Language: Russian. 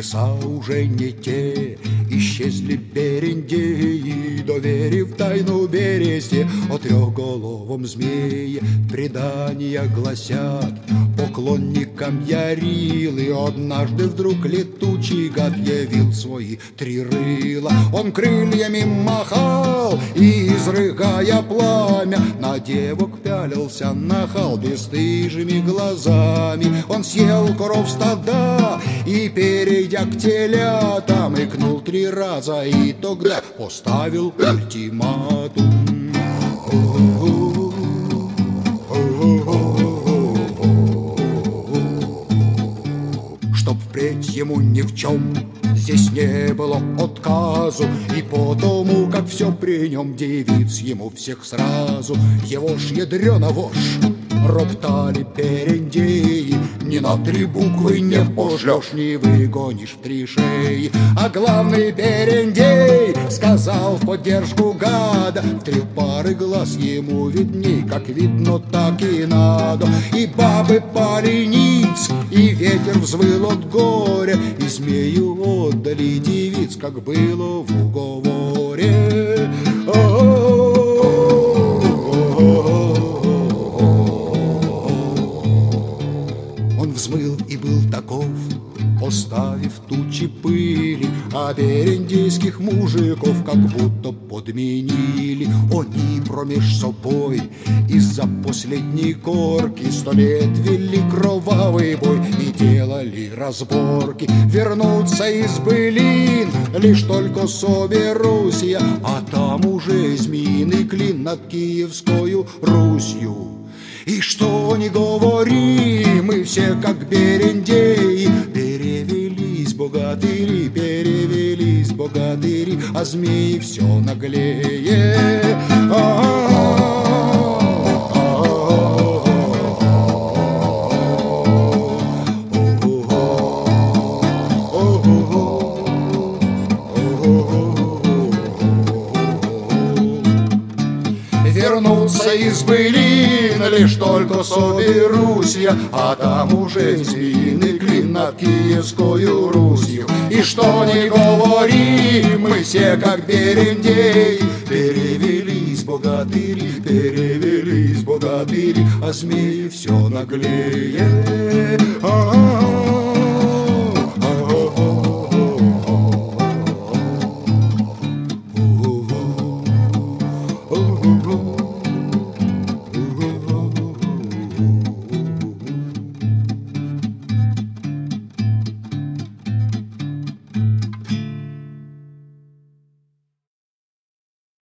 Леса уже не те, исчезли берендеи, доверив тайну бересте о трехголовом змее. Предания гласят поклонникам Ярилы, однажды вдруг летучий гад явил свои три рыла. Он крыльями махал и, изрыгая пламя, на девок пялился нахал бесстыжими глазами. Он съел коров стада и, перейдя к телятам, икнул три раза и тогда поставил ультиматум. Чтоб впредь ему ни в чем здесь не было отказу, и потому, как все при нем, девиц ему всех сразу. Его ж ядрёна вошь роптали берендеи: ни на три буквы не пошлешь, не выгонишь в три шеи. А главный берендей сказал в поддержку гада: в три пары глаз ему видней, как видно, так и надо. И бабы пали ниц, и ветер взвыл от горя, и змею отдали девиц, как было в уговоре. Он взмыл и был таков, оставив тучи пыли, а берендейских мужиков как будто подменили. Они промеж собой из-за последней корки 100 лет вели кровавый бой и делали разборки. Вернуться из былин лишь только соберусь я, а там уже змеиный клин над Киевскою Русью. И что ни говори, мы все как берендеи, перевелись богатыри, а змеи все наглее. Вернуться из былин лишь только соберусь я, а там уже змеиный клин над Киевскою Русью. И что ни говори, мы все как берендеи, перевелись богатыри, а змеи все наглее.